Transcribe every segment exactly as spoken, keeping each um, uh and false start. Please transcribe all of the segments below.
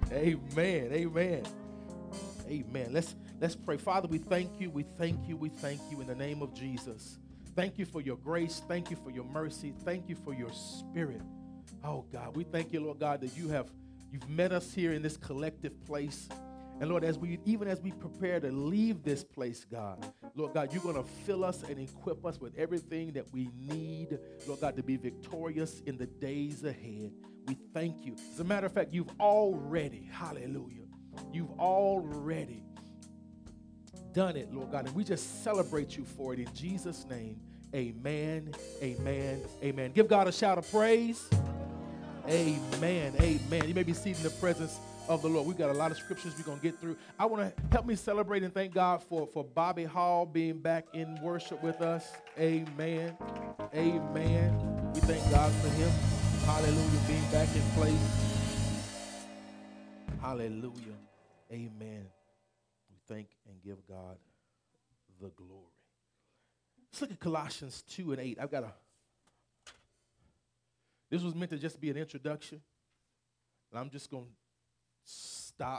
Amen. Amen. Amen. Let's let's pray. Father, we thank you. We thank you. We thank you in the name of Jesus. Thank you for your grace. Thank you for your mercy. Thank you for your spirit. Oh God, we thank you, Lord God, that you have you've met us here in this collective place. And Lord, as we even as we prepare to leave this place, God, Lord God, you're going to fill us and equip us with everything that we need, Lord God, to be victorious in the days ahead. We thank you. As a matter of fact, you've already, hallelujah, you've already done it, Lord God, and we just celebrate you for it in Jesus' name. Amen, amen, amen. Give God a shout of praise. Amen. Amen. You may be seated in the presence of the Lord. We've got a lot of scriptures we're going to get through. I want to help me celebrate and thank God for, for Bobby Hall being back in worship with us. Amen. Amen. We thank God for him. Hallelujah. Being back in place. Hallelujah. Amen. We thank and give God the glory. Let's look at Colossians two and eight. I've got a, this was meant to just be an introduction. And I'm just going to stop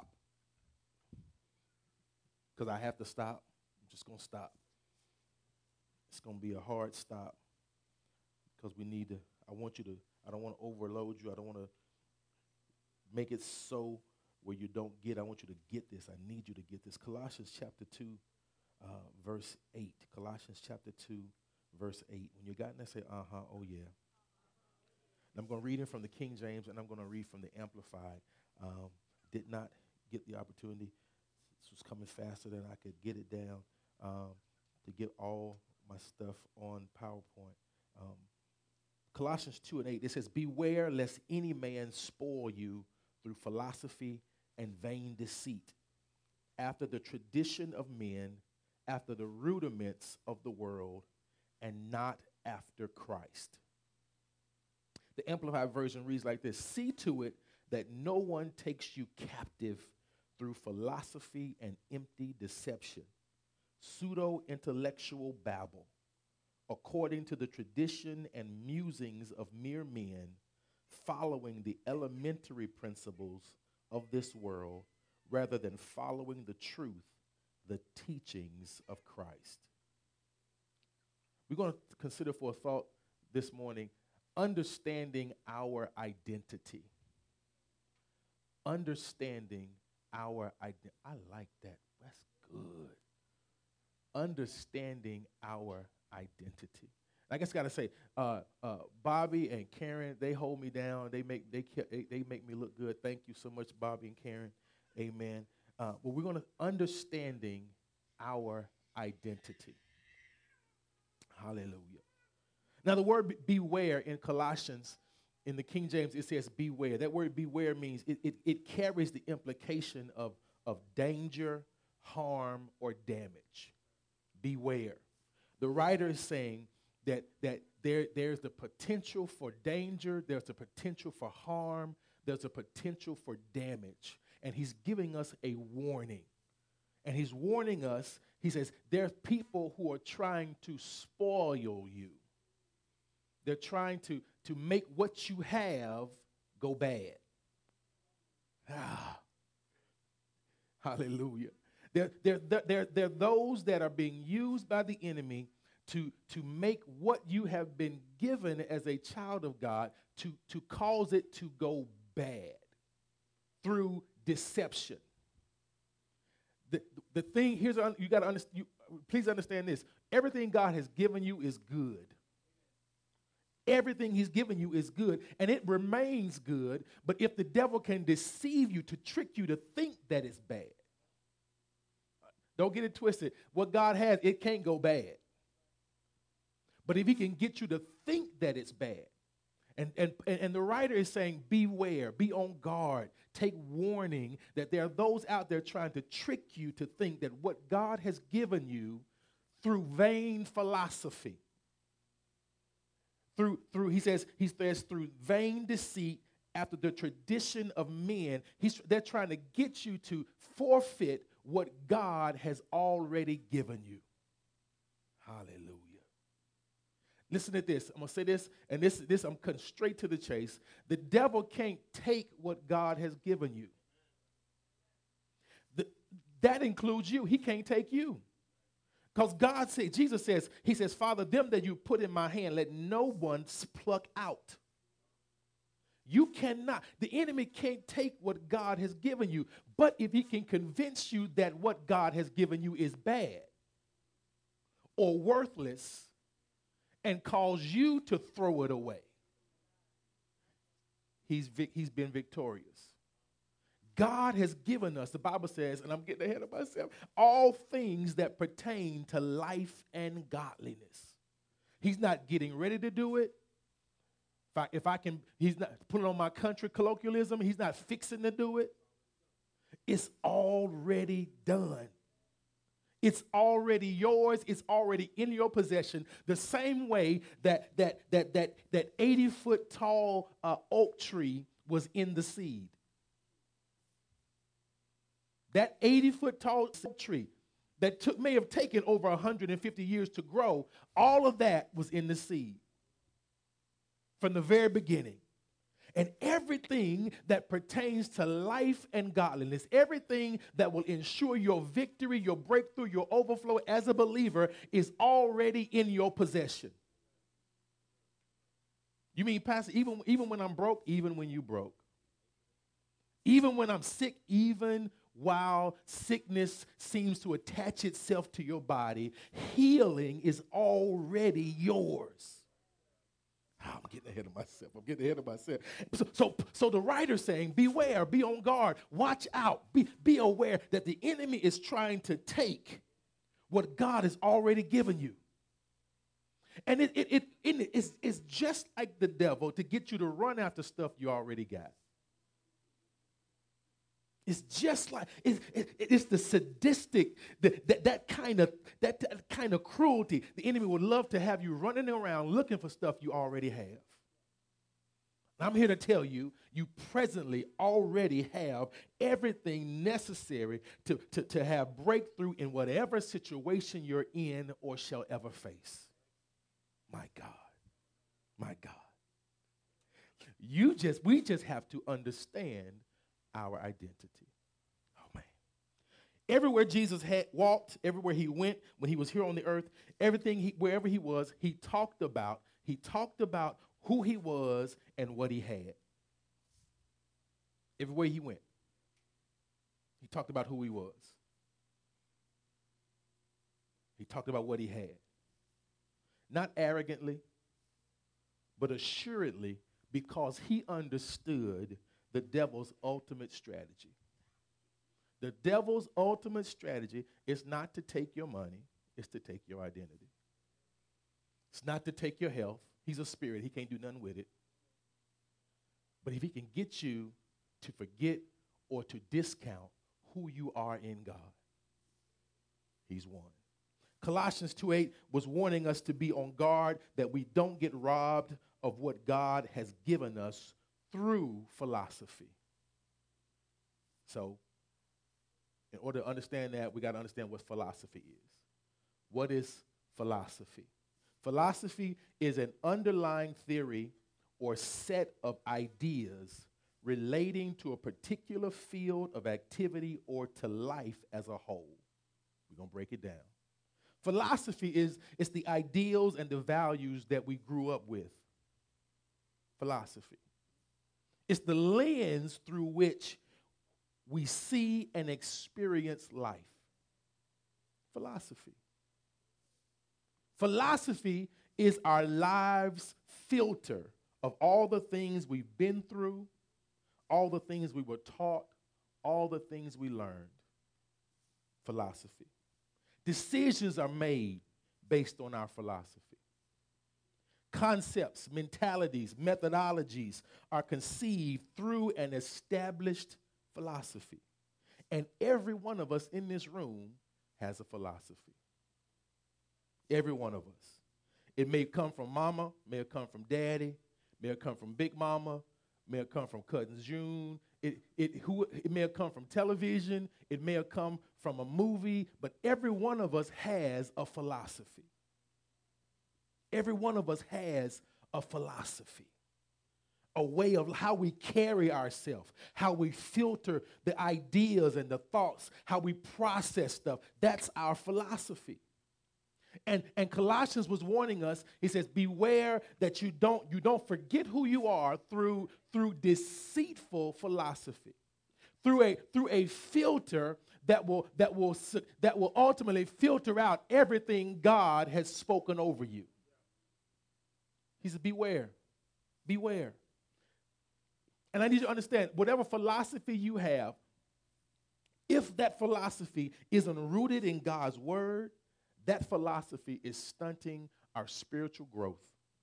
because I have to stop. I'm just going to stop. It's going to be a hard stop because we need to, I want you to, I don't want to overload you. I don't want to make it so where you don't get. I want you to get this. I need you to get this. Colossians chapter two, uh, verse eight. Colossians chapter two, verse eight. When you got that, say, uh-huh, oh yeah. And I'm going to read it from the King James, and I'm going to read from the Amplified. Um, did not get the opportunity. This was coming faster than I could get it down um, to get all my stuff on PowerPoint. Um, Colossians two and eight, it says, beware lest any man spoil you through philosophy and vain deceit, after the tradition of men, after the rudiments of the world, and not after Christ. The Amplified Version reads like this: see to it that no one takes you captive through philosophy and empty deception, pseudo-intellectual babble, according to the tradition and musings of mere men, following the elementary principles of this world, rather than following the truth, the teachings of Christ. We're going to consider for a thought this morning, understanding our identity. Understanding our identity. I like that. That's good. Understanding our identity. I guess I gotta say, uh, uh, Bobby and Karen, they hold me down. They make they they make me look good. Thank you so much, Bobby and Karen. Amen. Uh, but we're gonna understanding our identity. Hallelujah. Now the word be- beware in Colossians, in the King James, it says beware. That word beware means it it, it carries the implication of of danger, harm, or damage. Beware. The writer is saying that, that there, there's the potential for danger, there's the potential for harm, there's a potential for damage. And he's giving us a warning. And he's warning us, he says, there's people who are trying to spoil you. They're trying to, to make what you have go bad. Ah, hallelujah. There, there, there, there are those that are being used by the enemy to, to make what you have been given as a child of God, to, to cause it to go bad through deception. The, the thing, here's, you got to understand, please understand this. Everything God has given you is good. Everything he's given you is good, and it remains good, but if the devil can deceive you to trick you to think that it's bad, don't get it twisted. What God has, it can't go bad. But if he can get you to think that it's bad, and, and, and the writer is saying, beware, be on guard, take warning that there are those out there trying to trick you to think that what God has given you through vain philosophy, through, through he says, he says through vain deceit, after the tradition of men, he's, they're trying to get you to forfeit what God has already given you. Hallelujah. Listen to this. I'm going to say this, and this, this I'm cutting straight to the chase. The devil can't take what God has given you. that includes you. He can't take you. Because God said, Jesus says, he says, Father, them that you put in my hand, let no one pluck out. You cannot. The enemy can't take what God has given you. But if he can convince you that what God has given you is bad or worthless and cause you to throw it away, he's, vic- he's been victorious. God has given us, the Bible says, and I'm getting ahead of myself, all things that pertain to life and godliness. He's not getting ready to do it. If I, if I can, he's not put it on my country colloquialism, he's not fixing to do it. It's already done. It's already yours. It's already in your possession. The same way that that that that that eighty foot tall uh, oak tree was in the seed. That eighty foot tall tree that took, may have taken over one hundred fifty years to grow, all of that was in the seed from the very beginning. And everything that pertains to life and godliness, everything that will ensure your victory, your breakthrough, your overflow as a believer is already in your possession. You mean, Pastor, even, even when I'm broke, even when you broke, even when I'm sick, even while sickness seems to attach itself to your body, healing is already yours. Oh, I'm getting ahead of myself. I'm getting ahead of myself. So, so, so the writer's saying, beware, be on guard, watch out, be, be aware that the enemy is trying to take what God has already given you. And it, it, it, it, it's, it's just like the devil to get you to run after stuff you already got. It's just like, it's, it, it's the sadistic, the, that, that, kind of, that, that kind of cruelty. The enemy would love to have you running around looking for stuff you already have. And I'm here to tell you, you presently already have everything necessary to, to, to have breakthrough in whatever situation you're in or shall ever face. My God, my God. You just, we just have to understand our identity. Oh, man. Everywhere Jesus had walked, everywhere he went, when he was here on the earth, everything, he, wherever he was, he talked about, he talked about who he was and what he had. Everywhere he went, he talked about who he was. He talked about what he had. Not arrogantly, but assuredly, because he understood the devil's ultimate strategy. The devil's ultimate strategy is not to take your money, it's to take your identity. It's not to take your health. He's a spirit. He can't do nothing with it. But if he can get you to forget or to discount who you are in God, he's won. Colossians two eight was warning us to be on guard that we don't get robbed of what God has given us through philosophy. So, in order to understand that, we got to understand what philosophy is. What is philosophy? Philosophy is an underlying theory or set of ideas relating to a particular field of activity or to life as a whole. We're going to break it down. Philosophy is it's the ideals and the values that we grew up with. Philosophy. It's the lens through which we see and experience life. Philosophy. Philosophy is our lives' filter of all the things we've been through, all the things we were taught, all the things we learned. Philosophy. Decisions are made based on our philosophy. Concepts, mentalities, methodologies are conceived through an established philosophy. And every one of us in this room has a philosophy. Every one of us. It may come from mama, may have come from daddy, may have come from big mama, may have come from cousin June. It, it, who, it may have come from television. It may have come from a movie. But every one of us has a philosophy. Every one of us has a philosophy. a way of how we carry ourselves, how we filter the ideas and the thoughts, how we process stuff. That's our philosophy. And, and Colossians was warning us. He says, beware that you don't, you don't forget who you are through, through deceitful philosophy, through a, through a filter that will, that, will, that will ultimately filter out everything God has spoken over you. He said, beware, beware. And I need you to understand, whatever philosophy you have, if that philosophy isn't rooted in God's word, that philosophy is stunting our spiritual growth.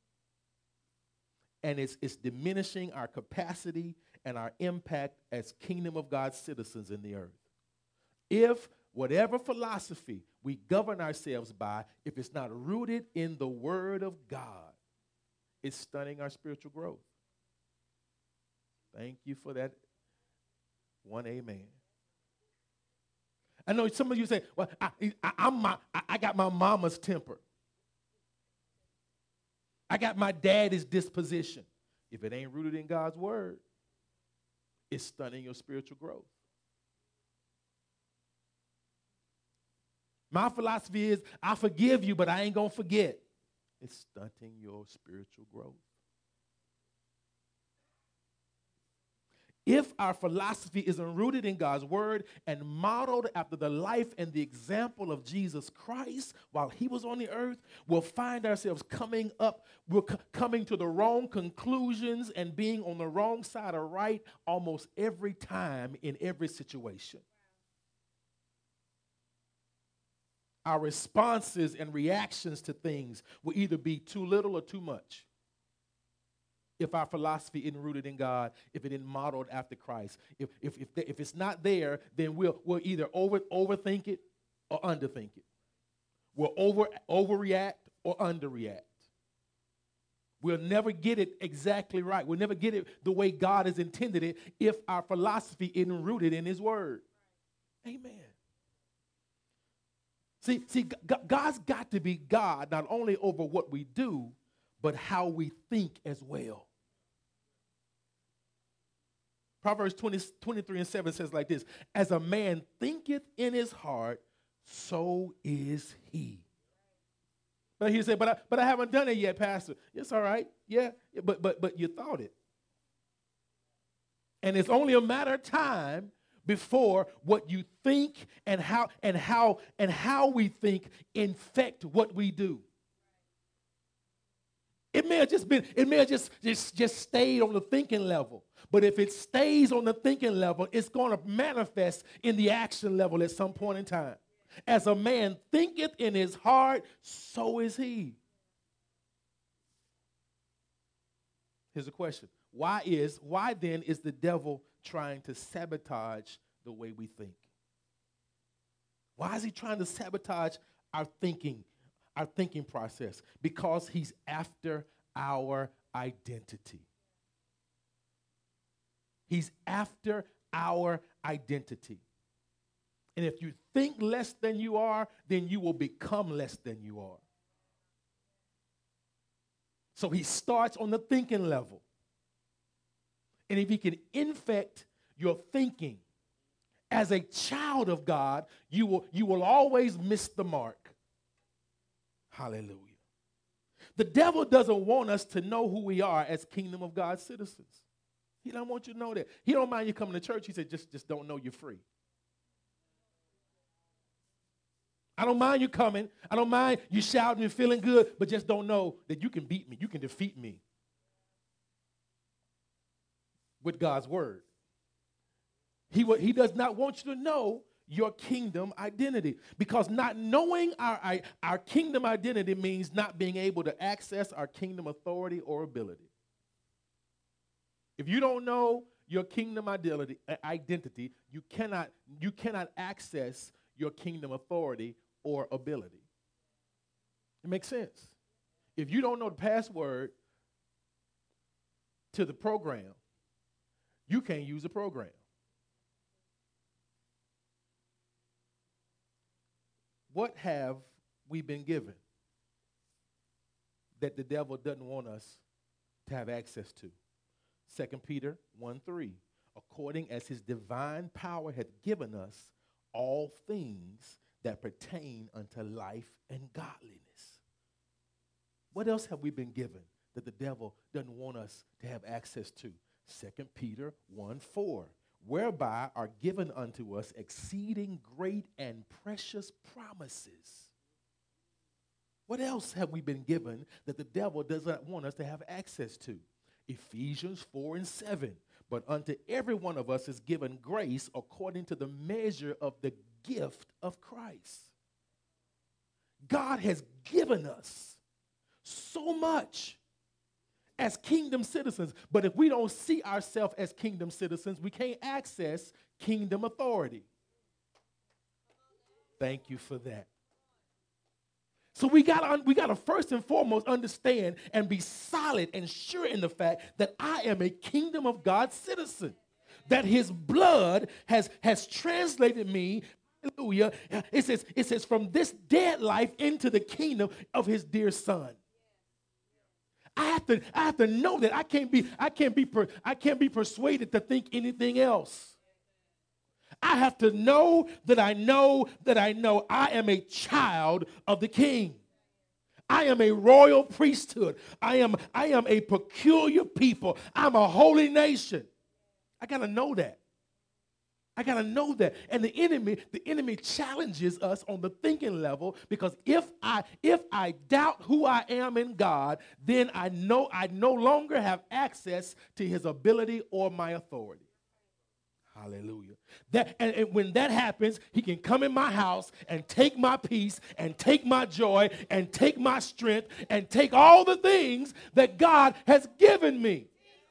And it's, it's diminishing our capacity and our impact as kingdom of God citizens in the earth. If whatever philosophy we govern ourselves by, if it's not rooted in the word of God, it's stunning our spiritual growth. Thank you for that one amen. I know some of you say, well, I, I, I'm my, I, I got my mama's temper. I got my daddy's disposition. If it ain't rooted in God's word, it's stunning your spiritual growth. My philosophy is, I forgive you, but I ain't going to forget. It's stunting your spiritual growth. If our philosophy isn't rooted in God's word and modeled after the life and the example of Jesus Christ while he was on the earth, we'll find ourselves coming up, we're c- coming to the wrong conclusions and being on the wrong side of right almost every time in every situation. Our responses and reactions to things will either be too little or too much. If our philosophy isn't rooted in God, if it isn't modeled after Christ, if if if, the, if it's not there, then we'll we'll either over overthink it or underthink it. We'll over overreact or underreact. We'll never get it exactly right. We'll never get it the way God has intended it if our philosophy isn't rooted in his word. Amen. See, see, God's got to be God not only over what we do, but how we think as well. Proverbs twenty, twenty-three and seven says like this, as a man thinketh in his heart, so is he. But he said, but I, but I haven't done it yet, Pastor. It's all right. Yeah, but, but, but you thought it. And it's only a matter of time before what you think and how and how and how we think infect what we do. It may have just been, it may have just, just, just stayed on the thinking level. But if it stays on the thinking level, it's going to manifest in the action level at some point in time. As a man thinketh in his heart, so is he. Here's a question. Why is, why then is the devil trying to sabotage the way we think? Why is he trying to sabotage our thinking? Our thinking process, because he's after our identity. He's after our identity. And if you think less than you are, then you will become less than you are. So he starts on the thinking level. And if he can infect your thinking as a child of God, you will, you will always miss the mark. Hallelujah. The devil doesn't want us to know who we are as kingdom of God citizens. He don't want you to know that. He don't mind you coming to church. He said, just, just don't know you're free. I don't mind you coming. I don't mind you shouting and feeling good, but just don't know that you can beat me. You can defeat me with God's word. He, he does not want you to know your kingdom identity, because not knowing our, our, our kingdom identity means not being able to access our kingdom authority or ability. If you don't know your kingdom identity, identity, you cannot, you cannot access your kingdom authority or ability. It makes sense. If you don't know the password to the program, you can't use the program. What have we been given that the devil doesn't want us to have access to? Second Peter one three. According as his divine power hath given us all things that pertain unto life and godliness. What else have we been given that the devil doesn't want us to have access to? Second Peter one four. Whereby are given unto us exceeding great and precious promises. What else have we been given that the devil does not want us to have access to? Ephesians four and seven. But unto every one of us is given grace according to the measure of the gift of Christ. God has given us so much as kingdom citizens. But if we don't see ourselves as kingdom citizens, we can't access kingdom authority. Thank you for that. So we got we got to first and foremost understand and be solid and sure in the fact that I am a kingdom of God citizen, that his blood has, has translated me, hallelujah, it says, it says from this dead life into the kingdom of his dear son. I have to, I have to know that I can't be, I can't be, per, I can't be persuaded to think anything else. I have to know that I know that I know I am a child of the King. I am a royal priesthood. I am, I am a peculiar people. I'm a holy nation. I got to know that. I got to know that. And the enemy, the enemy challenges us on the thinking level, because if I if I doubt who I am in God, then I know I no longer have access to his ability or my authority. Hallelujah. That, and, and when that happens, he can come in my house and take my peace and take my joy and take my strength and take all the things that God has given me.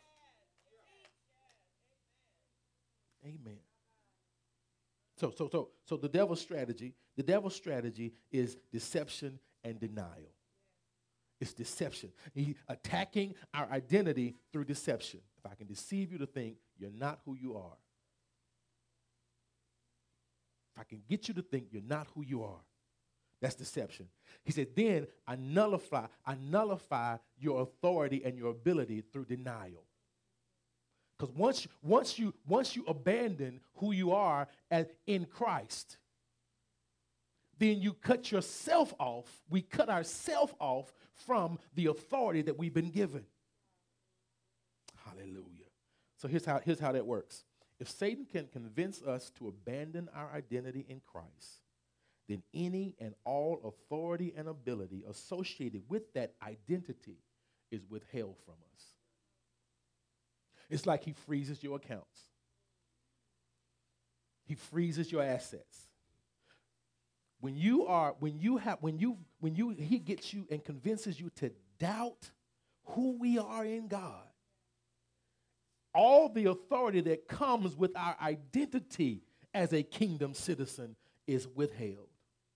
Amen. So, so, so, so the devil's strategy, the devil's strategy is deception and denial. It's deception. He attacking our identity through deception. If I can deceive you to think you're not who you are. If I can get you to think you're not who you are, that's deception. He said, then I nullify, I nullify your authority and your ability through denial. Because once, once you once you abandon who you are as in Christ, then you cut yourself off. We cut ourselves off from the authority that we've been given. Hallelujah. So here's how, here's how that works. If Satan can convince us to abandon our identity in Christ, then any and all authority and ability associated with that identity is withheld from us. It's like he freezes your accounts. He freezes your assets. When you are, when you have, when you, when you, he gets you and convinces you to doubt who we are in God, all the authority that comes with our identity as a kingdom citizen is withheld.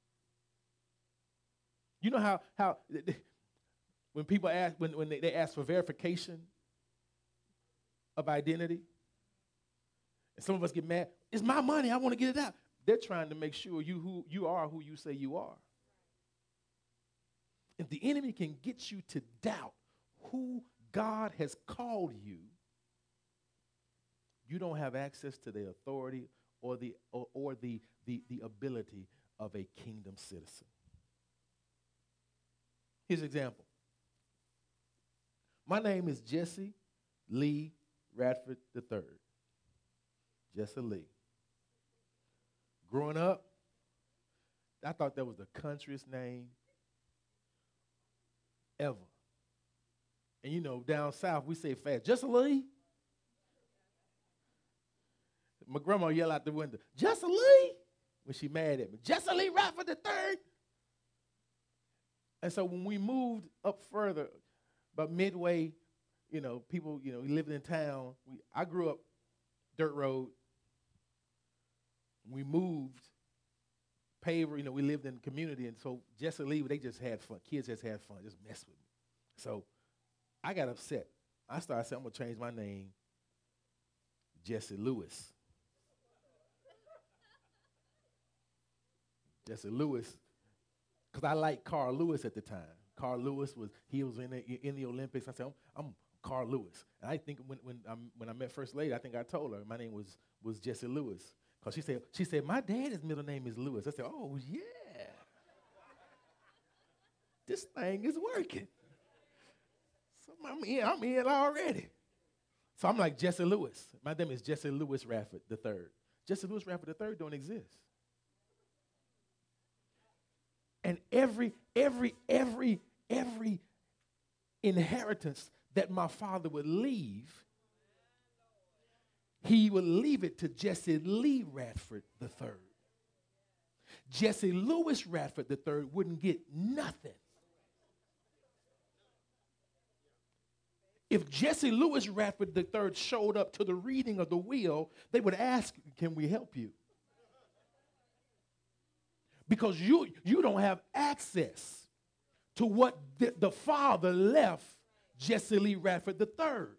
You know how, how when people ask, when, when they, they ask for verification of identity, and some of us get mad, it's my money, I want to get it out. They're trying to make sure you, who, you are who you say you are. If the enemy can get you to doubt who God has called you, you don't have access to the authority or the or, or the, the, the ability of a kingdom citizen. Here's an example. My name is Jesse Lee Radford the third. Jesse Lee. Growing up, I thought that was the countryest name ever. And you know, down south, we say fast, Jesse Lee. My grandma yelled out the window, Jesse Lee, when she mad at me. Jesse Lee Radford the third. And so when we moved up further, about midway, you know, people, you know, living in town, we, I grew up dirt road. We moved, paver, you know, we lived in the community, and so Jesse Lee, they just had fun. Kids just had fun, just mess with me. So I got upset. I started saying, I'm going to change my name, Jesse Lewis. Jesse Lewis, because I liked Carl Lewis at the time. Carl Lewis was, he was in the, in the Olympics. I said, I'm, I'm Carl Lewis. And I think when when, um, when I met First Lady, I think I told her my name was, was Jesse Lewis. Because she said, she said, my dad's middle name is Lewis. I said, oh, yeah. This thing is working. So I'm in, I'm in already. So I'm like Jesse Lewis. My name is Jesse Lewis Radford the third. Jesse Lewis Radford the third don't exist. And every, every, every, every inheritance that my father would leave, he would leave it to Jesse Lee Radford the third. Jesse Lewis Radford the third wouldn't get nothing. If Jesse Lewis Radford the third showed up to the reading of the will, they would ask, can we help you? Because you, you don't have access to what the, the father left Jesse Lee Radford the third.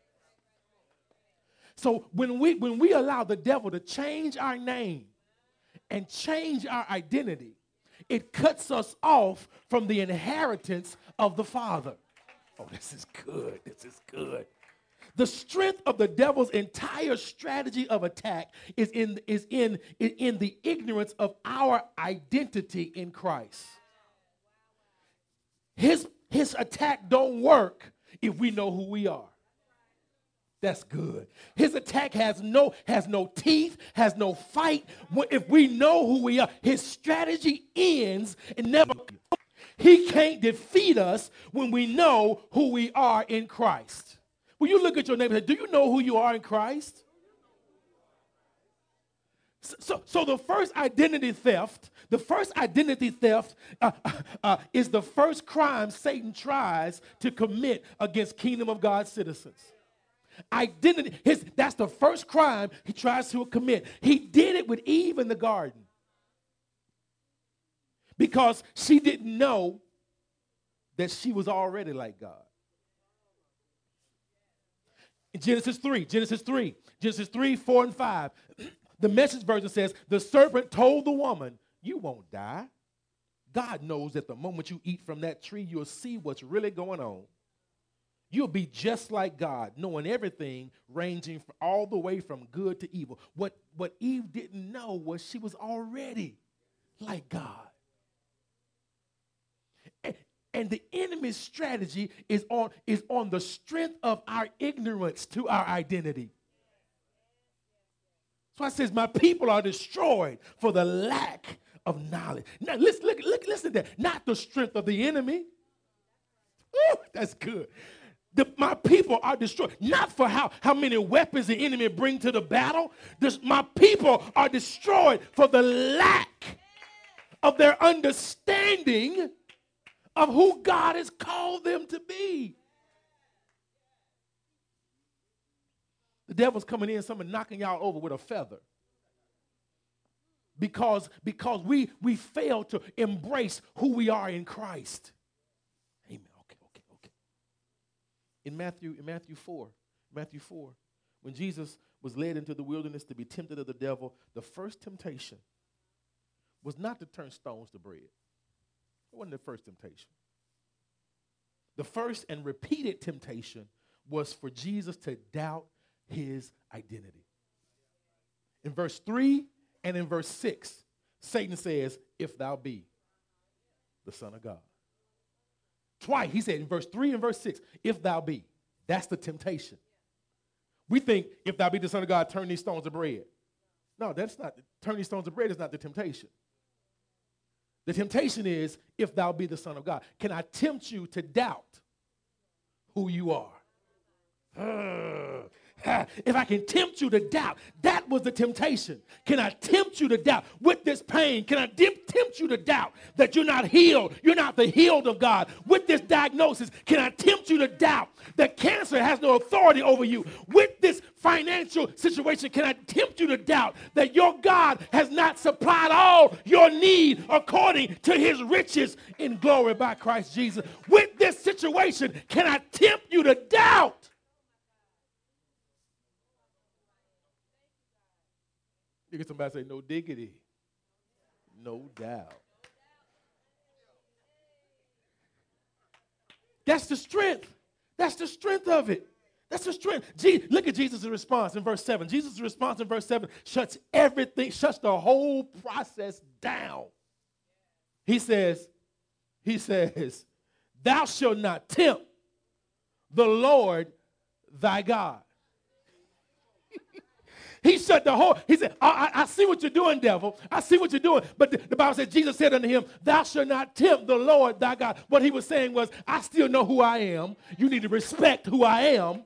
So when we, when we allow the devil to change our name and change our identity, it cuts us off from the inheritance of the Father. Oh, this is good. This is good. The strength of the devil's entire strategy of attack is in, is in, is in the ignorance of our identity in Christ. His, his attack don't work if we know who we are. That's good. His attack has no, has no teeth, has no fight. If we know who we are, his strategy ends and never. He can't defeat us when we know who we are in Christ. When you look at your neighbor and say, do you know who you are in Christ? So, so, so the first identity theft, the first identity theft uh, uh, is the first crime Satan tries to commit against Kingdom of God citizens. Identity, his, that's the first crime he tries to commit. He did it with Eve in the garden because she didn't know that she was already like God. In Genesis three, Genesis three, Genesis three, four, and five, the Message version says, the serpent told the woman, you won't die. God knows that the moment you eat from that tree, you'll see what's really going on. You'll be just like God, knowing everything, ranging from all the way from good to evil. What, what Eve didn't know was she was already like God. And, and the enemy's strategy is on, is on the strength of our ignorance to our identity. So I says, my people are destroyed for the lack of knowledge. Now, listen, look, look, listen to that. Not the strength of the enemy. Ooh, that's good. The, my people are destroyed, not for how, how many weapons the enemy bring to the battle. This, my people are destroyed for the lack of their understanding of who God has called them to be. The devil's coming in, someone knocking y'all over with a feather. Because, because we, we fail to embrace who we are in Christ. In Matthew, in Matthew four, Matthew four, when Jesus was led into the wilderness to be tempted of the devil, the first temptation was not to turn stones to bread. It wasn't the first temptation. The first and repeated temptation was for Jesus to doubt his identity. In verse three and in verse six, Satan says, if thou be the Son of God. Twice, he said in verse three and verse six, if thou be. That's the temptation. We think, if thou be the Son of God, turn these stones to bread. No, that's not, turn these stones to bread is not the temptation. The temptation is, if thou be the Son of God. Can I tempt you to doubt who you are? Uh, If I can tempt you to doubt, that was the temptation. Can I tempt you to doubt with this pain? Can I tempt you to doubt that you're not healed? You're not the healed of God. With this diagnosis, can I tempt you to doubt that cancer has no authority over you? With this financial situation, can I tempt you to doubt that your God has not supplied all your need according to his riches in glory by Christ Jesus? With this situation, can I tempt you to doubt? You get somebody say, no diggity, no doubt. That's the strength. That's the strength of it. That's the strength. Je- look at Jesus' response in verse seven. Jesus' response in verse seven shuts everything, shuts the whole process down. He says, he says, thou shalt not tempt the Lord thy God. He shut the whole, he said, I, I, I see what you're doing, devil. I see what you're doing. But the, the Bible said, Jesus said unto him, thou shalt not tempt the Lord thy God. What he was saying was, I still know who I am. You need to respect who I am.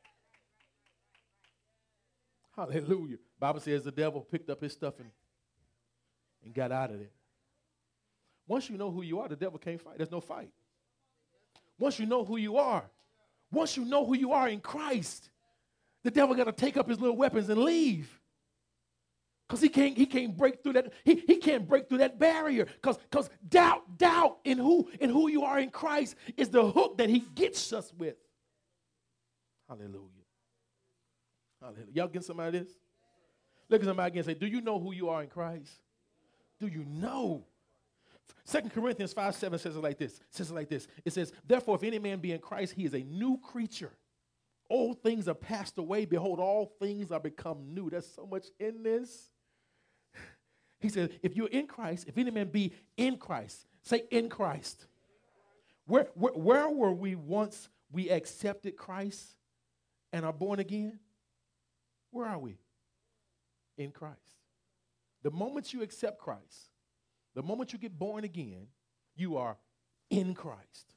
Hallelujah. Bible says the devil picked up his stuff and, and got out of there. Once you know who you are, the devil can't fight. There's no fight. Once you know who you are, once you know who you are in Christ, the devil got to take up his little weapons and leave. Because he can't, he can't break through that, he, he can't break through that barrier. Because because doubt, doubt in who, in who you are in Christ is the hook that he gets us with. Hallelujah. Hallelujah. Y'all getting some of this? Look at somebody again and say, do you know who you are in Christ? Do you know? Second Corinthians five seven says it like this. It says it like this. It says, therefore, if any man be in Christ, he is a new creature. Old things are passed away. Behold, all things are become new. There's so much in this. He says, if you're in Christ, if any man be in Christ, say in Christ. Where, where, where were we once we accepted Christ and are born again? Where are we? In Christ. The moment you accept Christ, the moment you get born again, you are in Christ.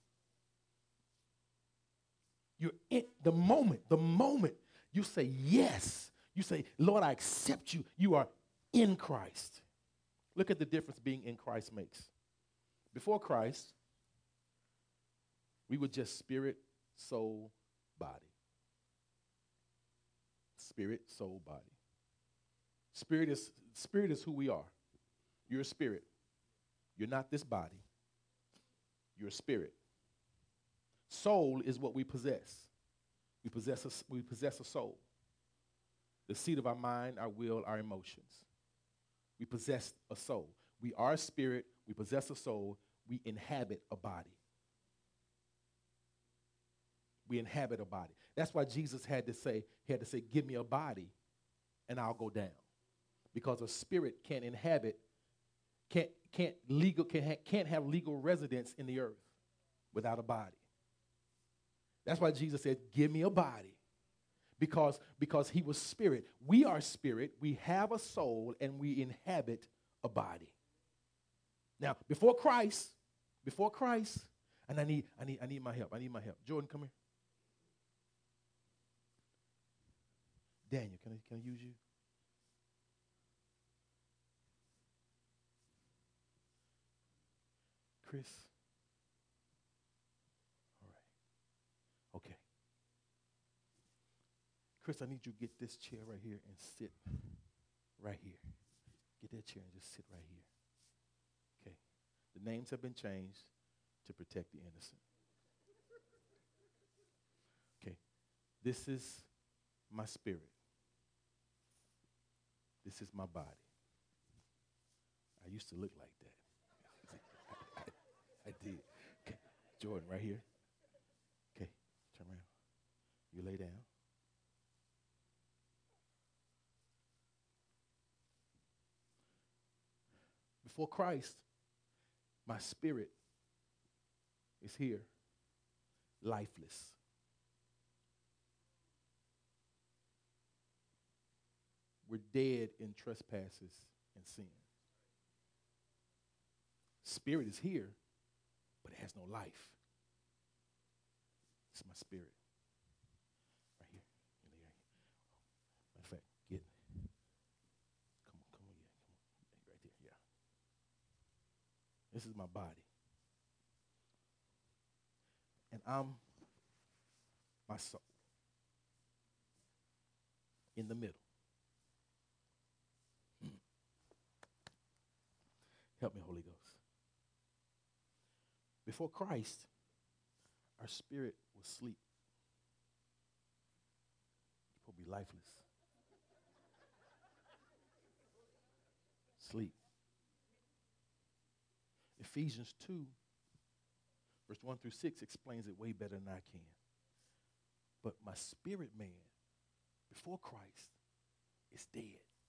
You're in the moment, the moment you say yes, you say, Lord, I accept you, you are in Christ. Look at the difference being in Christ makes. Before Christ, we were just spirit, soul, body. Spirit, soul, body. Spirit is, spirit is who we are. You're a spirit. You're not this body. You're a spirit. Soul is what we possess. We possess a, we possess a soul. The seat of our mind, our will, our emotions. We possess a soul. We are a spirit. We possess a soul. We inhabit a body. We inhabit a body. That's why Jesus had to say, he had to say, give me a body and I'll go down. Because a spirit can't inhabit, can't, can't, legal, can't, ha- can't have legal residence in the earth without a body. That's why Jesus said, give me a body. Because, because he was spirit. We are spirit. We have a soul and we inhabit a body. Now, before Christ, before Christ, and I need, I need, I need my help. I need my help. Jordan, come here. Daniel, can I, can I use you? Chris. All right. Okay. Chris, I need you to get this chair right here and sit right here. Get that chair and just sit right here. Okay. The names have been changed to protect the innocent. Okay. This is my spirit. This is my body. I used to look like that. I, I did. Okay. Jordan, right here. Okay. Turn around. You lay down. Before Christ, my spirit is here, lifeless. We're dead in trespasses and sin. Spirit is here, but it has no life. It's my spirit. Right here. Matter of fact, get. Come on, come on, yeah, come on. Right there, yeah. This is my body. And I'm my soul. In the middle. Help me, Holy Ghost. Before Christ, our spirit was asleep. It will be lifeless. Sleep. Ephesians two, verse one through six explains it way better than I can. But my spirit man, before Christ, is dead.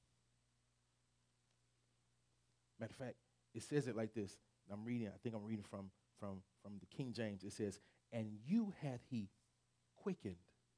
Matter of fact, it says it like this. I'm reading, I think I'm reading from, from, from the King James. It says, and you hath he quickened,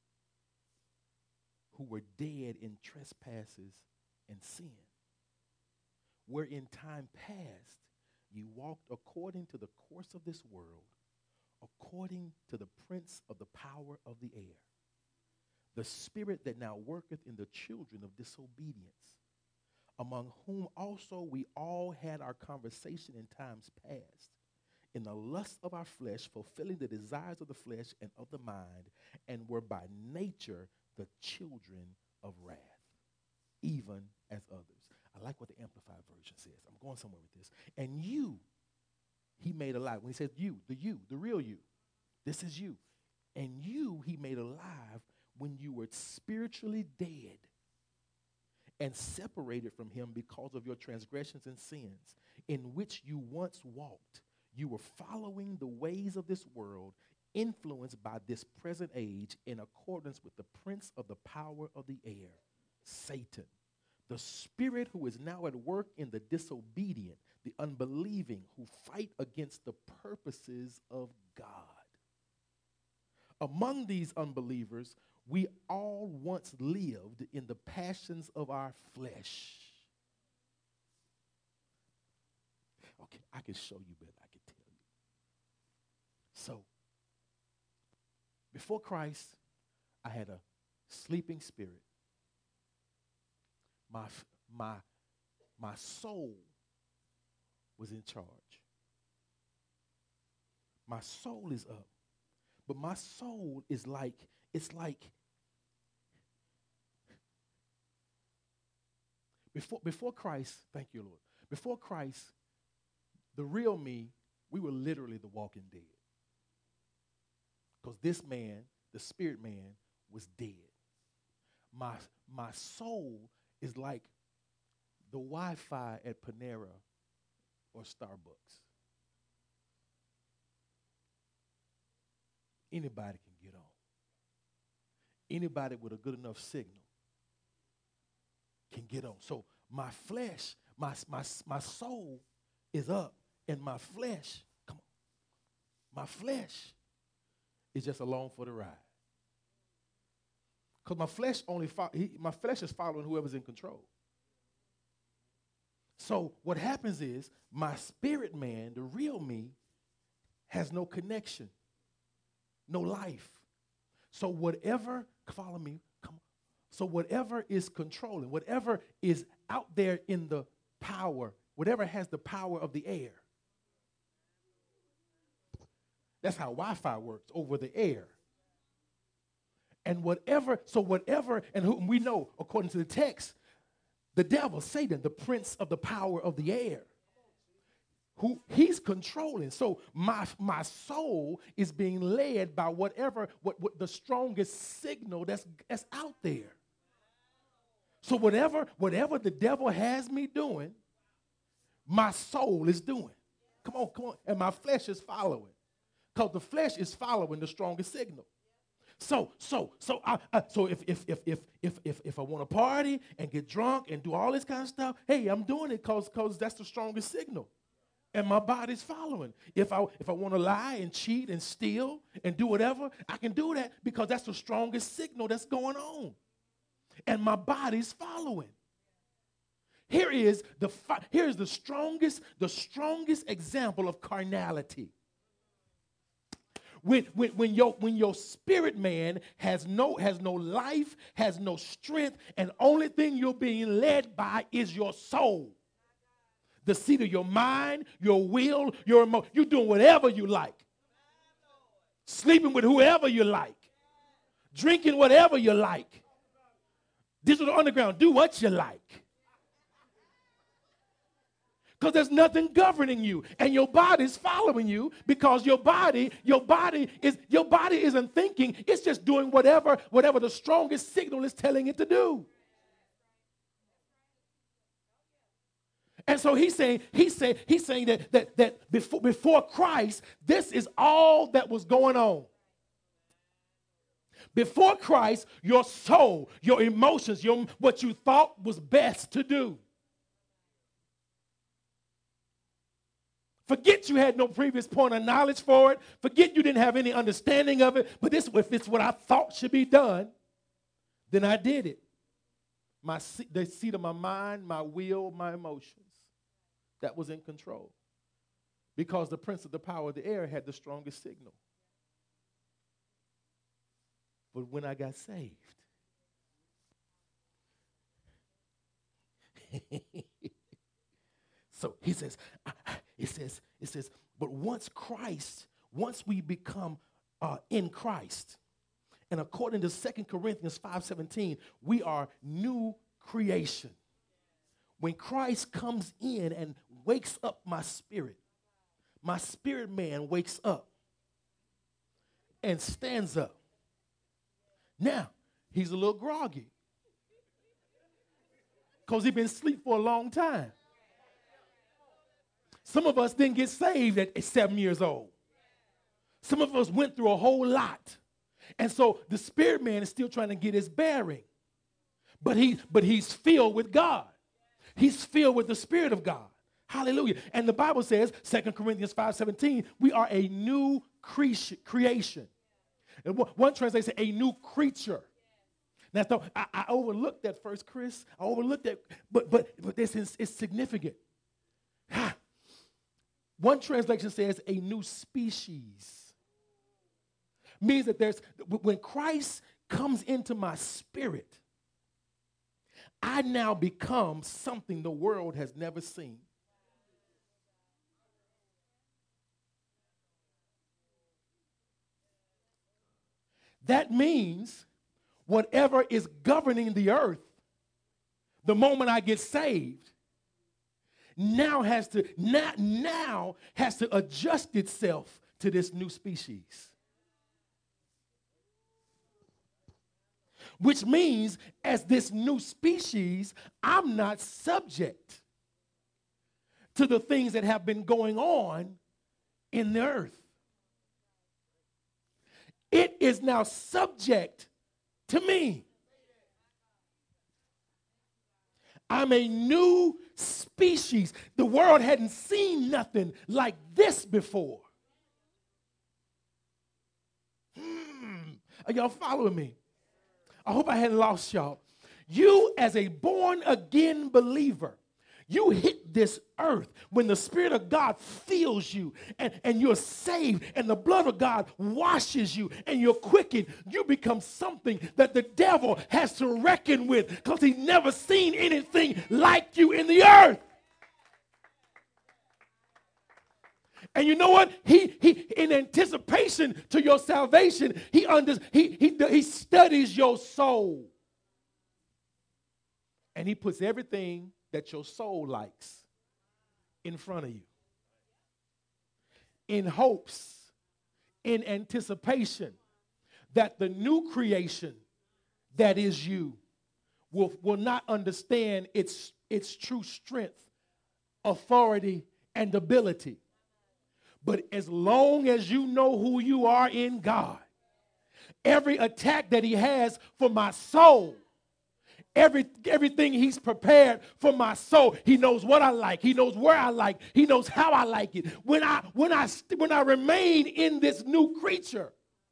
who were dead in trespasses and sin, where in time past ye walked according to the course of this world, according to the prince of the power of the air, the spirit that now worketh in the children of disobedience, among whom also we all had our conversation in times past, in the lust of our flesh, fulfilling the desires of the flesh and of the mind, and were by nature the children of wrath, even as others. I like what the Amplified Version says. I'm going somewhere with this. And you, he made alive. When he says you, the you, the real you, this is you. And you, he made alive when you were spiritually dead and separated from him because of your transgressions and sins, in which you once walked. You were following the ways of this world, influenced by this present age, in accordance with the prince of the power of the air, Satan, the spirit who is now at work in the disobedient, the unbelieving, who fight against the purposes of God. Among these unbelievers, we all once lived in the passions of our flesh. Okay, I can show you better. I can tell you. So, before Christ, I had a sleeping spirit. My, my, my soul was in charge. My soul is up. But my soul is like, it's like, before, before Christ, thank you, Lord. Before Christ, the real me, we were literally the walking dead. Because this man, the spirit man, was dead. My, my soul is like the Wi-Fi at Panera or Starbucks. Anybody can get on. Anybody with a good enough signal can get on. So my flesh, my, my, my soul is up, and my flesh, come on, my flesh is just along for the ride. Because my flesh only, fo- he, my flesh is following whoever's in control. So what happens is my spirit man, the real me, has no connection, no life. So whatever, follow me, come on. So whatever is controlling, whatever is out there in the power, whatever has the power of the air. That's how Wi-Fi works, over the air. And whatever, so whatever, and who, we know, according to the text, the devil, Satan, the prince of the power of the air, who he's controlling. So my, my soul is being led by whatever, what, what the strongest signal that's, that's out there. So whatever, whatever the devil has me doing, my soul is doing. Come on, come on. And my flesh is following. Because the flesh is following the strongest signal. So, so, so, I, I, so if if if if if if if I want to party and get drunk and do all this kind of stuff, hey, I'm doing it because because that's the strongest signal, and my body's following. If I if I want to lie and cheat and steal and do whatever, I can do that because that's the strongest signal that's going on, and my body's following. Here is the fi- here is the strongest the strongest example of carnality. When, when, when, your, when your spirit man has no, has no life, has no strength, and only thing you're being led by is your soul. The seat of your mind, your will, your emotion. You're doing whatever you like. Sleeping with whoever you like. Drinking whatever you like. Digital Underground, do what you like. Because there's nothing governing you, and your body's following you because your body, your body is your body isn't thinking; it's just doing whatever, whatever the strongest signal is telling it to do. And so he's saying, he's saying, he's saying that that that before before Christ, this is all that was going on. Before Christ, your soul, your emotions, your, what you thought was best to do. Forget you had no previous point of knowledge for it. Forget you didn't have any understanding of it. But this, if it's what I thought should be done, then I did it. My, the seat of my mind, my will, my emotions. That was in control. Because the prince of the power of the air had the strongest signal. But when I got saved, so he says, it says, it says, but once Christ, once we become uh, in Christ, and according to Second Corinthians five seventeen, we are new creation. When Christ comes in and wakes up my spirit, my spirit man wakes up and stands up. Now, he's a little groggy because he's been asleep for a long time. Some of us didn't get saved at seven years old. Some of us went through a whole lot. And so the spirit man is still trying to get his bearing. But, he, but he's filled with God. He's filled with the Spirit of God. Hallelujah. And the Bible says, Second Corinthians five seventeen, we are a new creation. And one translation says, a new creature. Now, so I, I overlooked that first, Chris. I overlooked that, but but but this is it's significant. Ha. One translation says a new species. Means that there's when Christ comes into my spirit, I now become something the world has never seen. That means whatever is governing the earth, the moment I get saved, now has to now, now has to adjust itself to this new species. Which means, as this new species, I'm not subject to the things that have been going on in the earth. It is now subject to me. I'm a new species. The world hadn't seen nothing like this before. Hmm. Are y'all following me? I hope I hadn't lost y'all. You, as a born-again believer, you hit this earth when the Spirit of God fills you and, and you're saved and the blood of God washes you and you're quickened. You become something that the devil has to reckon with because he's never seen anything like you in the earth. And you know what? He, he in anticipation to your salvation, he, under, he, he, he studies your soul. And he puts everything that your soul likes in front of you. In hopes, in anticipation that the new creation that is you will, will not understand its, its true strength, authority, and ability. But as long as you know who you are in God, every attack that he has for my soul, every, everything he's prepared for my soul, he knows what I like. He knows where I like. He knows how I like it. When I, when I, when I remain in this new creature,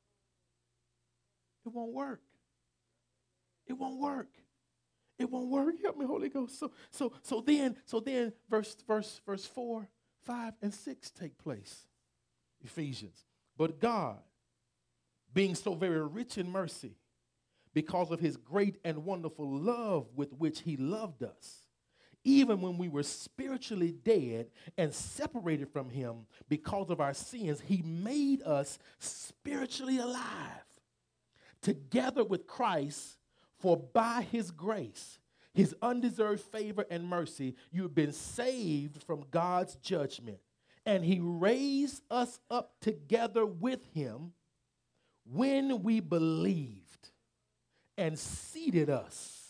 it won't work. It won't work. It won't work. Help me, Holy Ghost. So, so, so then, so then, verse, verse, verse four. five and six take place. Ephesians. But God, being so very rich in mercy, because of his great and wonderful love with which he loved us, even when we were spiritually dead and separated from him because of our sins, he made us spiritually alive together with Christ. For by his grace, his undeserved favor and mercy, you've been saved from God's judgment. And he raised us up together with him when we believed and seated us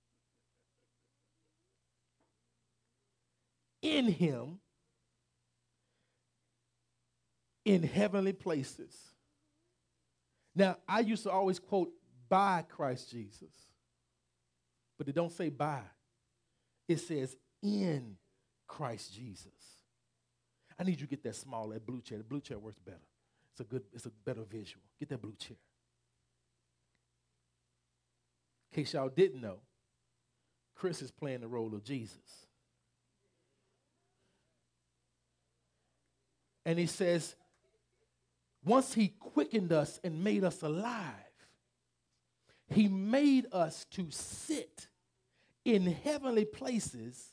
in him in heavenly places. Now, I used to always quote, by Christ Jesus. But it don't say by. It says in Christ Jesus. I need you to get that small, that blue chair. The blue chair works better. It's a good, it's a better visual. Get that blue chair. In case y'all didn't know, Chris is playing the role of Jesus. And he says, once he quickened us and made us alive, he made us to sit in heavenly places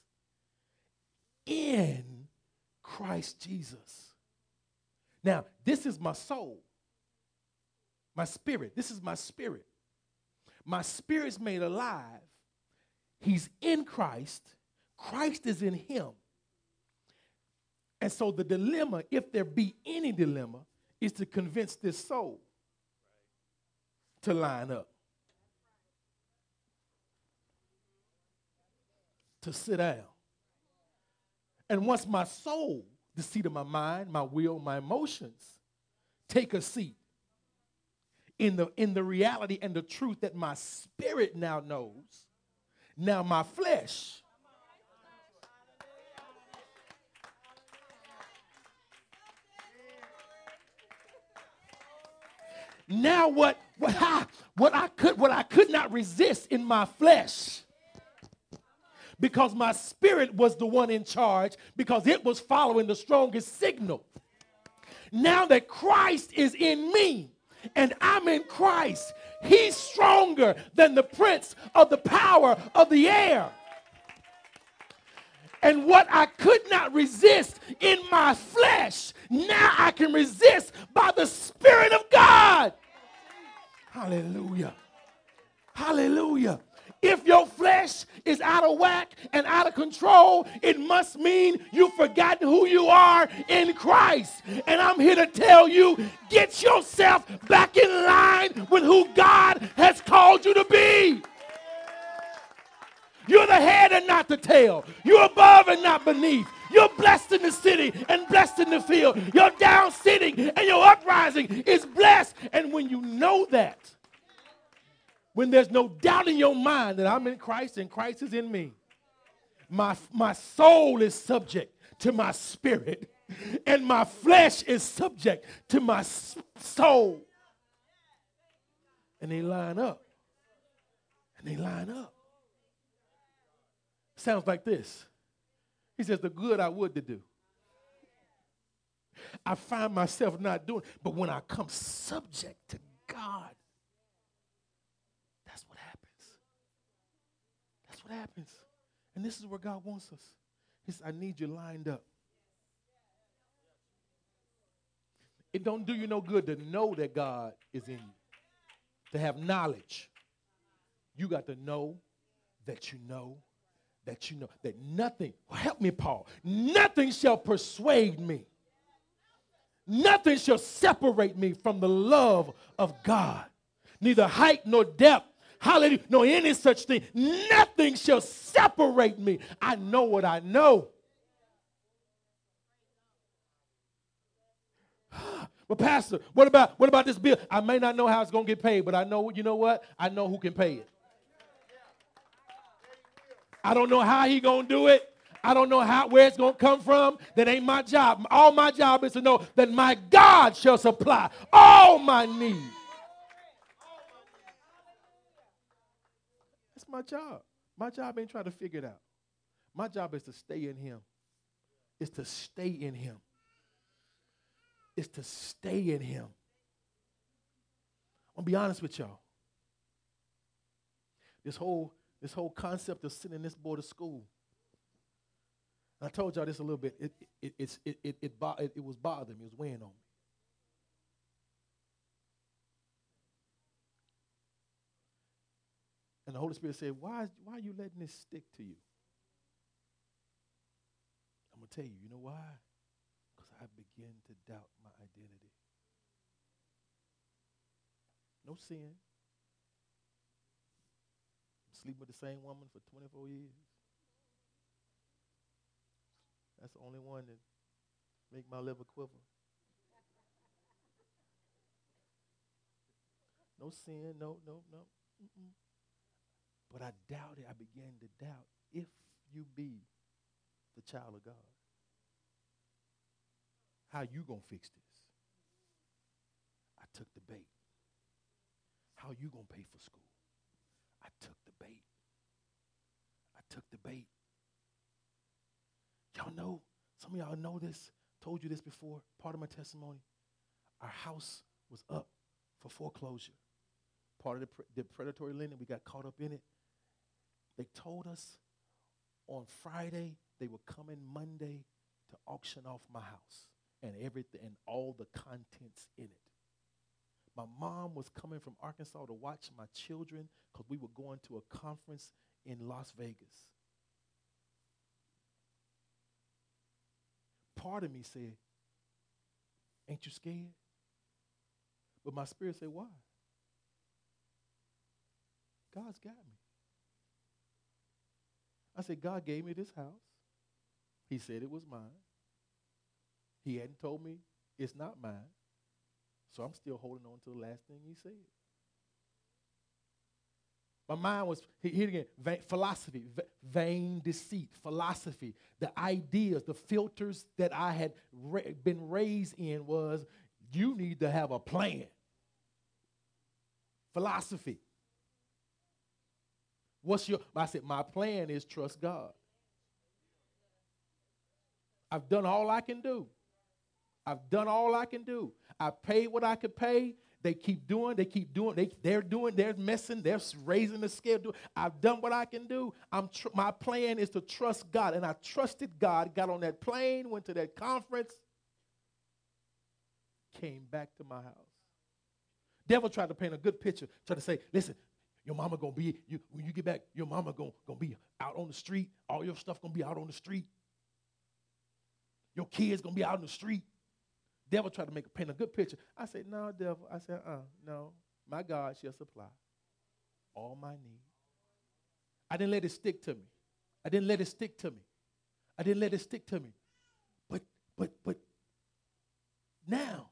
in Christ Jesus. Now, this is my soul, my spirit. This is my spirit. My spirit's made alive. He's in Christ. Christ is in him. And so the dilemma, if there be any dilemma, is to convince this soul to line up, to sit down. And once my soul, the seat of my mind, my will, my emotions, take a seat in the, in the reality and the truth that my spirit now knows, now my flesh now what what I, what I could what I could not resist in my flesh, because my spirit was the one in charge, because it was following the strongest signal. Now that Christ is in me and I'm in Christ, he's stronger than the prince of the power of the air. And what I could not resist in my flesh, now I can resist by the Spirit of God. Hallelujah. Hallelujah. If your flesh is out of whack and out of control, it must mean you've forgotten who you are in Christ. And I'm here to tell you, get yourself back in line with who God has called you to be. You're the head and not the tail. You're above and not beneath. You're blessed in the city and blessed in the field. You're down sitting and your uprising is blessed. And when you know that, when there's no doubt in your mind that I'm in Christ and Christ is in me, my, my soul is subject to my spirit and my flesh is subject to my soul. And they line up. And they line up. Sounds like this. He says, the good I would to do, I find myself not doing. But when I come subject to God, that's what happens. That's what happens. And this is where God wants us. He says, I need you lined up. It don't do you no good to know that God is in you, to have knowledge. You got to know that you know that you know that nothing, help me, Paul, nothing shall persuade me. Nothing shall separate me from the love of God. Neither height nor depth, hallelujah, nor any such thing. Nothing shall separate me. I know what I know. But Pastor, what about what about this bill? I may not know how it's going to get paid, but I know, you know what? I know who can pay it. I don't know how he going to do it. I don't know how where it's going to come from. That ain't my job. All my job is to know that my God shall supply all my needs. That's my job. My job ain't trying to figure it out. My job is to stay in him. It's to stay in him. It's to stay in him. I'll be honest with y'all. This whole This whole concept of sitting in this board of school. I told y'all this a little bit. It it it it it, it, it, it was bothering me. It was weighing on me. And the Holy Spirit said, "Why why are you letting this stick to you?" I'm gonna tell you. You know why? Because I begin to doubt my identity. No sin. Sleep with the same woman for twenty-four years. That's the only one that make my liver quiver. no sin, no, no, no. Mm-mm. But I doubted, I began to doubt if you be the child of God, how you gonna fix this? I took the bait. How you gonna pay for school? I took the bait. I took the bait. Y'all know, some of y'all know this, told you this before, part of my testimony. Our house was up for foreclosure. Part of the, pre- the predatory lending, we got caught up in it. They told us on Friday they were coming Monday to auction off my house and everything and all the contents in it. My mom was coming from Arkansas to watch my children because we were going to a conference in Las Vegas. Part of me said, ain't you scared? But my spirit said, why? God's got me. I said, God gave me this house. He said it was mine. He hadn't told me it's not mine. So I'm still holding on to the last thing he said. My mind was, here again, vain, philosophy, v- vain deceit, philosophy. The ideas, the filters that I had ra- been raised in was, you need to have a plan. Philosophy. What's your, I said, my plan is trust God. I've done all I can do. I've done all I can do. I paid what I could pay. They keep doing, they keep doing, they, they're doing, they're messing, they're raising the scale. I've done what I can do. I'm tr- my plan is to trust God. And I trusted God, got on that plane, went to that conference, came back to my house. Devil tried to paint a good picture, tried to say, listen, your mama gonna be, you, when you get back, your mama gonna, gonna be out on the street. All your stuff gonna be out on the street. Your kids gonna be out on the street. Devil tried to make paint a good picture. I said, no, devil. I said, uh, no. My God shall supply all my needs. I didn't let it stick to me. I didn't let it stick to me. I didn't let it stick to me. But, but, but now,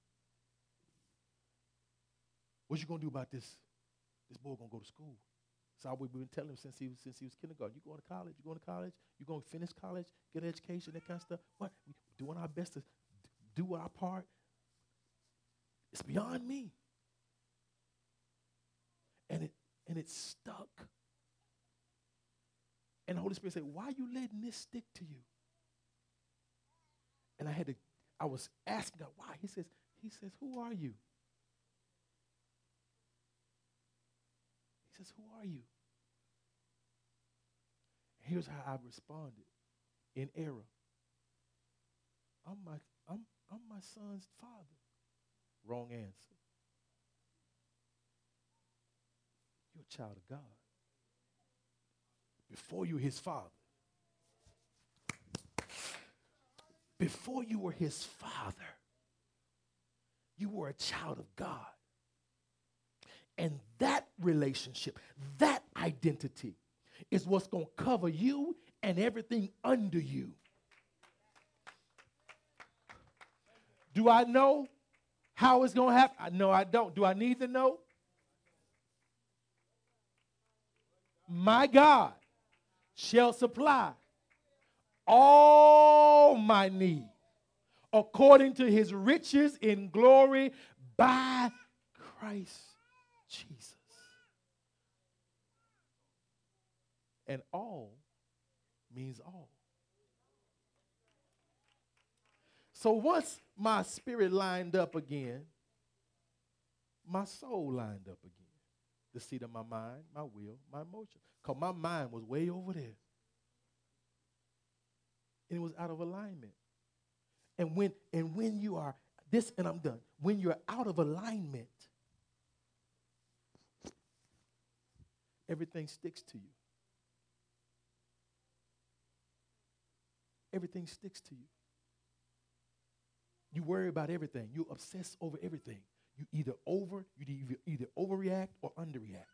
what you gonna do about this? This boy gonna go to school. So we've been telling him since he was since he was kindergarten. You going to college? You going to college? You going to finish college? Get an education? That kind of stuff. What? We're doing our best to do our part. It's beyond me. And it and it stuck. And the Holy Spirit said, why are you letting this stick to you? And I had to, I was asking God, why? He says, he says, who are you? He says, who are you? Here's how I responded in error. I'm my I'm I'm my son's father. Wrong answer. You're a child of God. Before you were his father. Before you were his father, you were a child of God. And that relationship, that identity is what's going to cover you and everything under you. Do I know how it's going to happen? No, I don't. Do I need to know? My God shall supply all my need according to his riches in glory by Christ Jesus. And all means all. So once my spirit lined up again, my soul lined up again. The seat of my mind, my will, my emotion. Because my mind was way over there. And it was out of alignment. And when and when you are, this and I'm done, when you're out of alignment, everything sticks to you. Everything sticks to you. You worry about everything. You obsess over everything. You either over, you either, either overreact or underreact.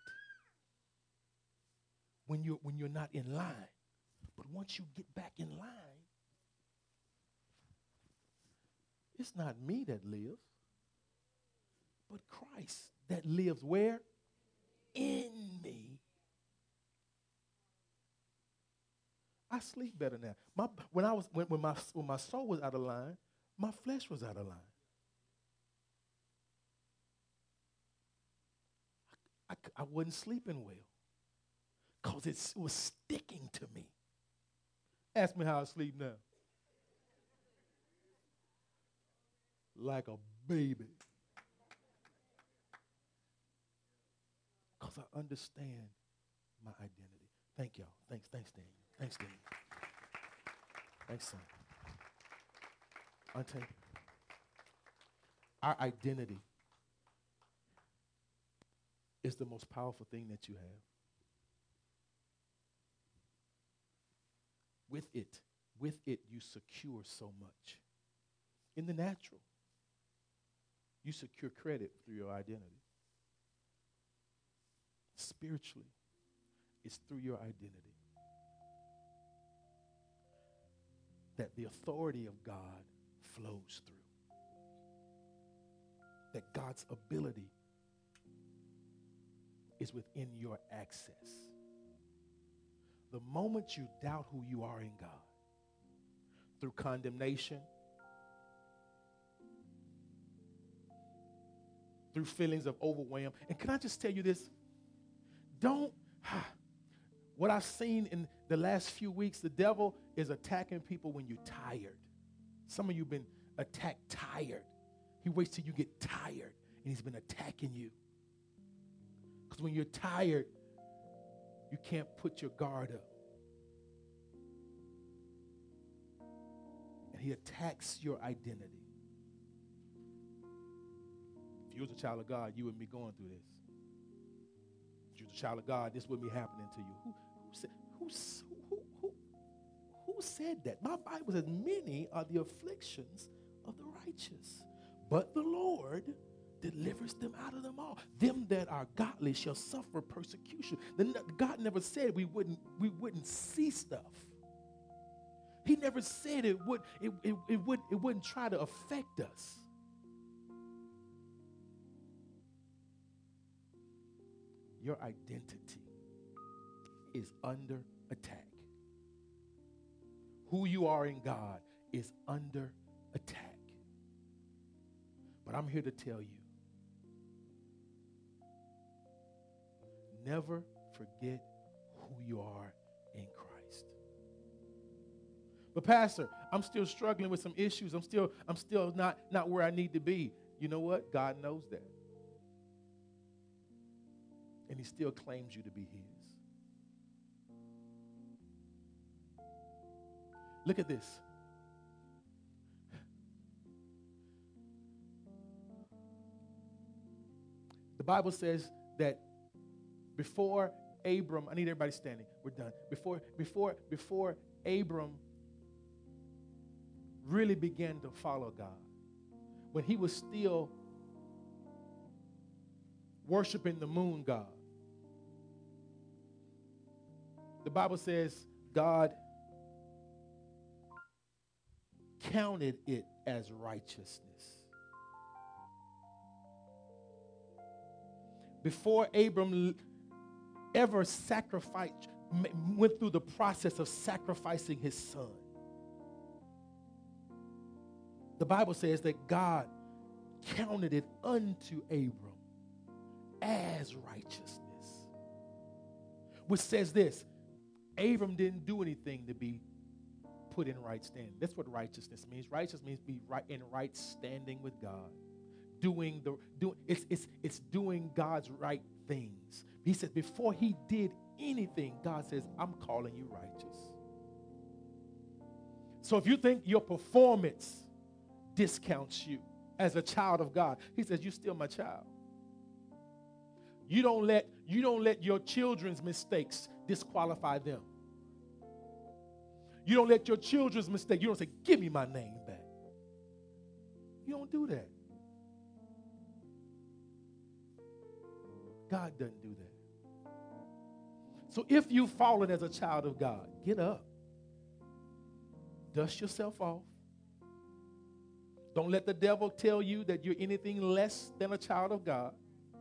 When you're when you're not in line. But once you get back in line, it's not me that lives. but Christ that lives where? In me. I sleep better now. My, when I was when, when my when my soul was out of line, my flesh was out of line. I, I, I wasn't sleeping well because it was sticking to me. Ask me how I sleep now. Like a baby. Because I understand my identity. Thank y'all. Thanks, thanks, Daniel. Thanks, Daniel. Thanks, son. Auntie, our identity is the most powerful thing that you have. With it, with it, you secure so much. In the natural, you secure credit through your identity. Spiritually, it's through your identity that the authority of God flows through. That God's ability is within your access. The moment you doubt who you are in God, through condemnation, through feelings of overwhelm. And can I just tell you this? Don't, what I've seen in the last few weeks, the devil is attacking people when you're tired. Some of you have been attacked tired. He waits till you get tired, and he's been attacking you. Because when you're tired, you can't put your guard up. And he attacks your identity. If you was a child of God, you wouldn't be going through this. If you was a child of God, this wouldn't be happening to you. Who, who, said, who, who, who, who said that? My Bible says, many are the afflictions of the righteous, but the Lord delivers them out of them all. Them that are godly shall suffer persecution. Then God never said we wouldn't we wouldn't see stuff. He never said it would it, it, it would it wouldn't try to affect us. Your identity is under attack. Who you are in God is under attack. But I'm here to tell you, never forget who you are in Christ. But Pastor, I'm still struggling with some issues. I'm still, I'm still not, not where I need to be. You know what? God knows that. And he still claims you to be his. Look at this. The Bible says that before Abram, I need everybody standing. We're done. Before, before, before Abram really began to follow God, when he was still worshiping the moon god, the Bible says God counted it as righteousness. Before Abram ever sacrificed, went through the process of sacrificing his son, the Bible says that God counted it unto Abram as righteousness. Which says this, Abram didn't do anything to be put in right standing. That's what righteousness means. Righteousness means be right in right standing with God. Doing the doing it's it's it's doing God's right things. He said before he did anything, God says, I'm calling you righteous. So if you think your performance discounts you as a child of God, he says, you're still my child. You don't let you don't let your children's mistakes disqualify them. You don't let your children's mistake, you don't say, give me my name back. You don't do that. God doesn't do that. So if you've fallen as a child of God, get up. Dust yourself off. Don't let the devil tell you that you're anything less than a child of God.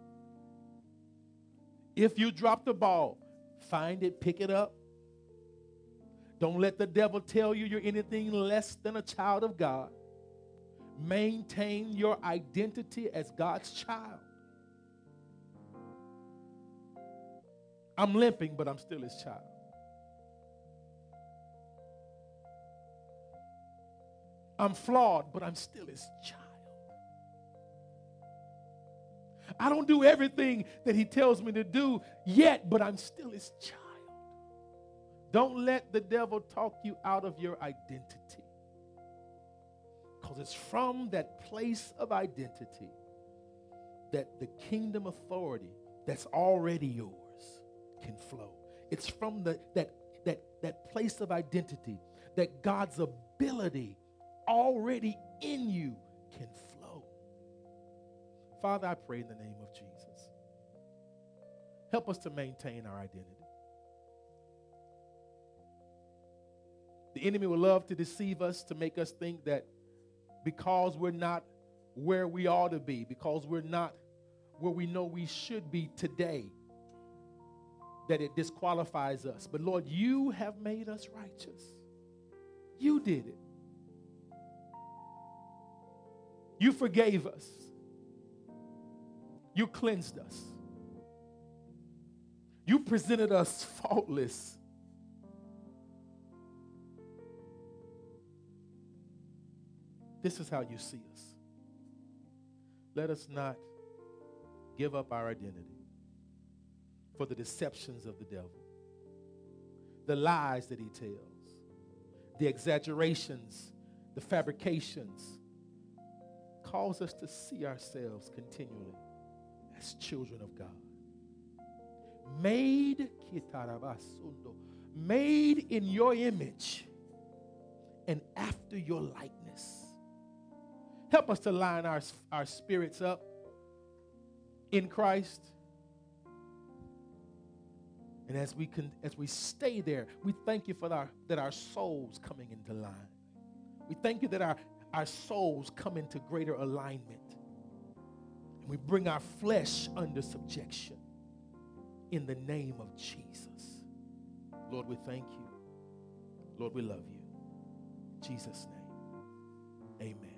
If you drop the ball, find it, pick it up. Don't let the devil tell you you're anything less than a child of God. Maintain your identity as God's child. I'm limping, but I'm still his child. I'm flawed, but I'm still his child. I don't do everything that he tells me to do yet, but I'm still his child. Don't let the devil talk you out of your identity. Because it's from that place of identity that the kingdom authority that's already yours can flow. It's from the, that, that, that place of identity that God's ability already in you can flow. Father, I pray in the name of Jesus. Help us to maintain our identity. The enemy would love to deceive us, to make us think that because we're not where we ought to be, because we're not where we know we should be today, that it disqualifies us. But Lord, you have made us righteous. You did it. You forgave us. You cleansed us. You presented us faultless. This is how you see us. Let us not give up our identity for the deceptions of the devil, the lies that he tells, the exaggerations, the fabrications. Cause us to see ourselves continually as children of God. Made, made in your image and after your likeness. Help us to line our, our spirits up in Christ. And as we can, as we stay there, we thank you for our, that our souls coming into line. We thank you that our, our souls come into greater alignment. And we bring our flesh under subjection in the name of Jesus. Lord, we thank you. Lord, we love you. In Jesus' name, amen.